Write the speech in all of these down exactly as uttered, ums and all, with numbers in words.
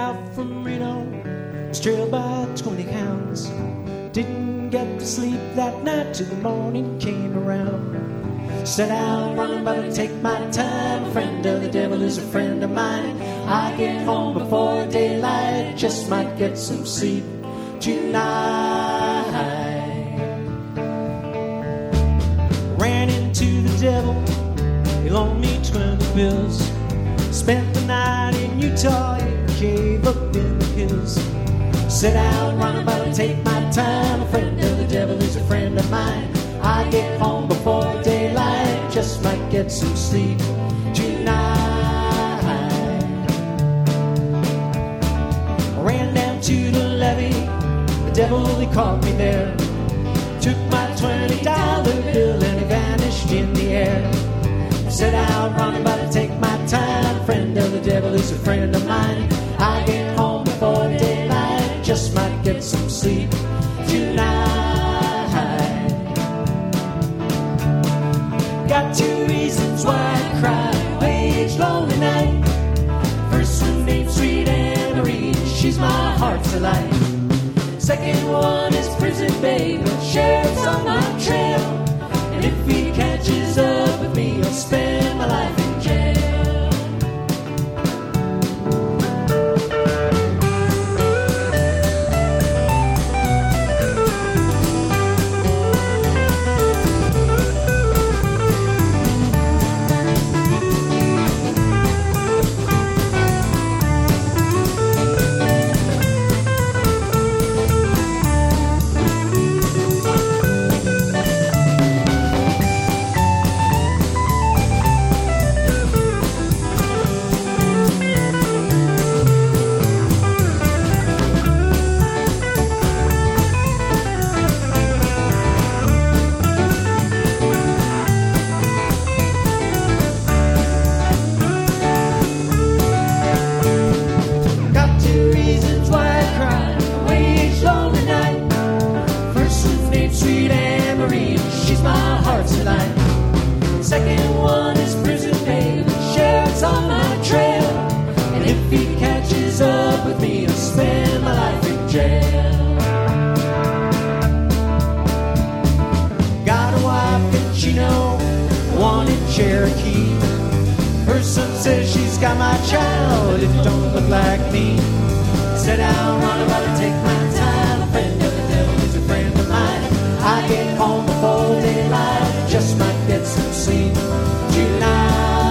out from Reno, was trailed by twenty hounds. Didn't get to sleep that night till the morning came around. Set out running, but I take my time. A friend of the devil is a friend of mine. I get home before daylight, just might get some sleep tonight. Ran into the devil, he loaned me twenty bills. Spent the night in Utah, in a cave up in the hills. Set out running, but I take my time. A friend of the devil is a friend of mine. I get home before daylight, just might get some sleep tonight. I ran down to the levee, the devil, he caught me there. Took my twenty dollar bill and he vanished in the air. Set out running, but I take my time. Friend of the devil is a friend of mine. I get home before daylight, just might get some sleep tonight. Got two reasons why I cry each lonely night. First one named Sweet Anne-Marie, she's my heart's delight. Second one is prison babe, sheriff's on my trail. And if he catches up with me, I'll spend my life in jail. Second one is prison babe, sheriff's on my trail. And if he catches up with me, I'll spend my life in jail. Got a wife in Chino, one in Cherokee. Her son says she's got my child, it don't look like me. Set out running, but I take my time. A friend of the devil is a friend of mine. I get home before daylight, just might get some sleep tonight.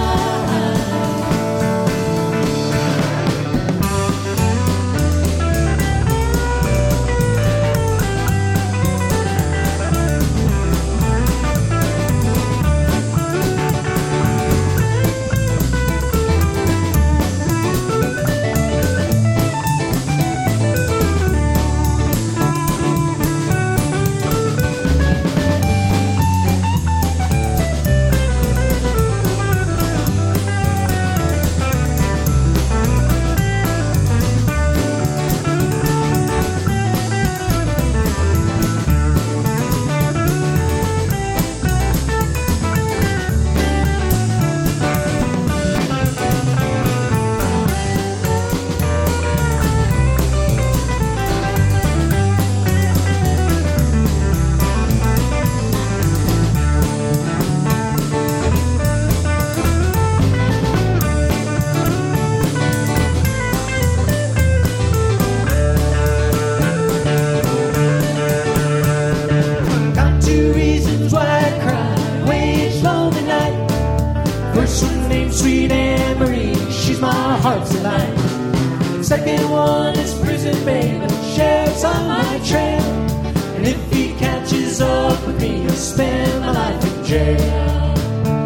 Sweet Anne-Marie, she's my heart's delight. Second one is prison babe, and sheriff's on my trail. And if he catches up with me, I'll spend my life in jail.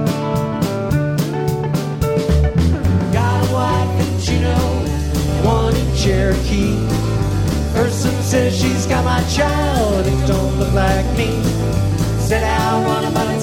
Got a wife in Chino, one in Cherokee. Her son says she's got my child, it don't look like me. Set out running, but